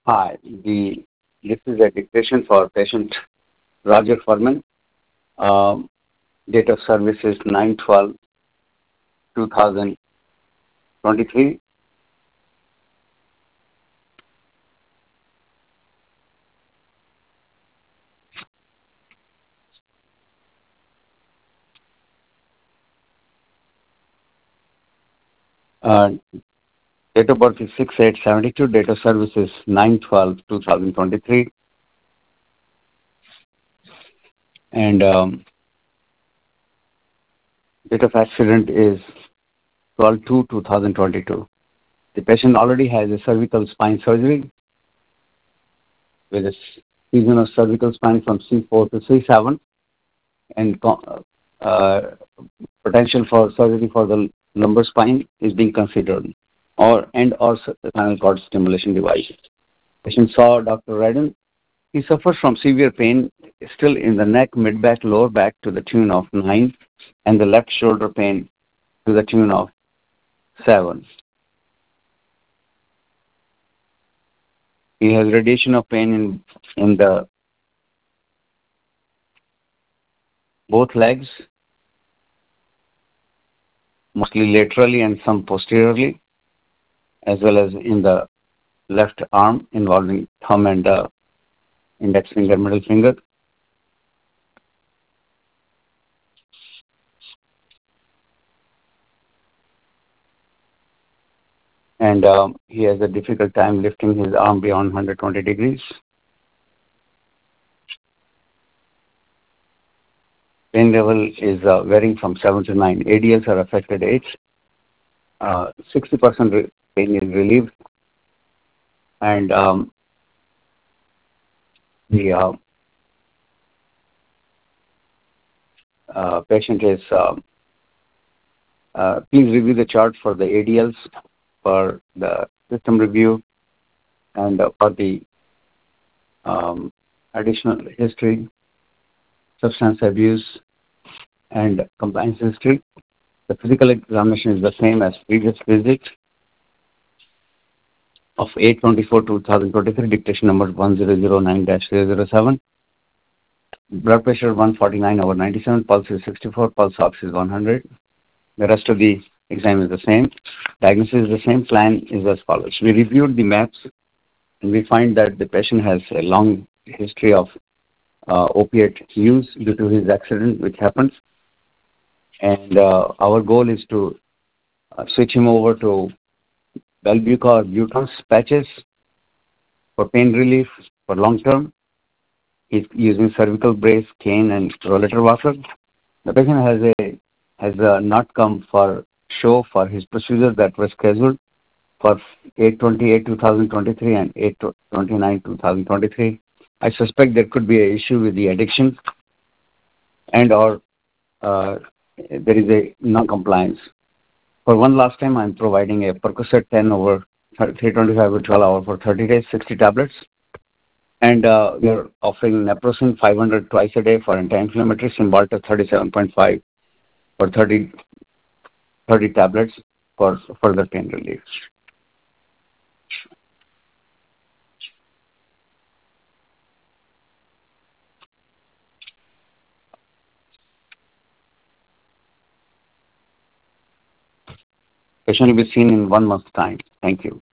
Hi, this is a dictation for patient Roger Furman. Um, Date of service is 9/12/2023. Uh, Date of birth is 6/8/72. Date of service is 9/12/2023. And date of accident is 12/2/2022. The patient already has a cervical spine surgery with a fusion of cervical spine from C4 to C7 and potential for surgery for the lumbar spine is being considered, or spinal cord stimulation device. Patient saw Dr. Redden. He suffers from severe pain still in the neck, mid-back, lower back to the tune of 9, and the left shoulder pain to the tune of 7. He has radiation of pain in the both legs, mostly laterally and some posteriorly, as well as in the left arm involving thumb and index finger, middle finger. And he has a difficult time lifting his arm beyond 120 degrees. Pain level is varying from 7 to 9. ADLs are affected 8. 60% pain is relieved. And the patient is, please review the chart for the ADLs, for the system review, and for the additional history, substance abuse, and compliance history. The physical examination is the same as previous visit of 8/24/2023, dictation number 1009-007. Blood pressure 149/97, pulse is 64, pulse ox is 100. The rest of the exam is the same. Diagnosis is the same. Plan is as follows. We reviewed the maps and we find that the patient has a long history of opiate use due to his accident which happens. And our goal is to switch him over to Belbuca or Butrans patches for pain relief for long term. He's using cervical brace, cane, and rollator walker. The patient has not come for show for his procedure that was scheduled for 8/28/2023 and 8/29/2023. I suspect there could be an issue with the addiction and/or there is a non-compliance. For one last time, I'm providing a Percocet 10/325/12 hour for 30 days, 60 tablets. And we're offering Naproxen 500 twice a day for anti-inflammatory, Cymbalta 37.5 for 30 tablets for further pain relief. Patient will be seen in 1 month's time. Thank you.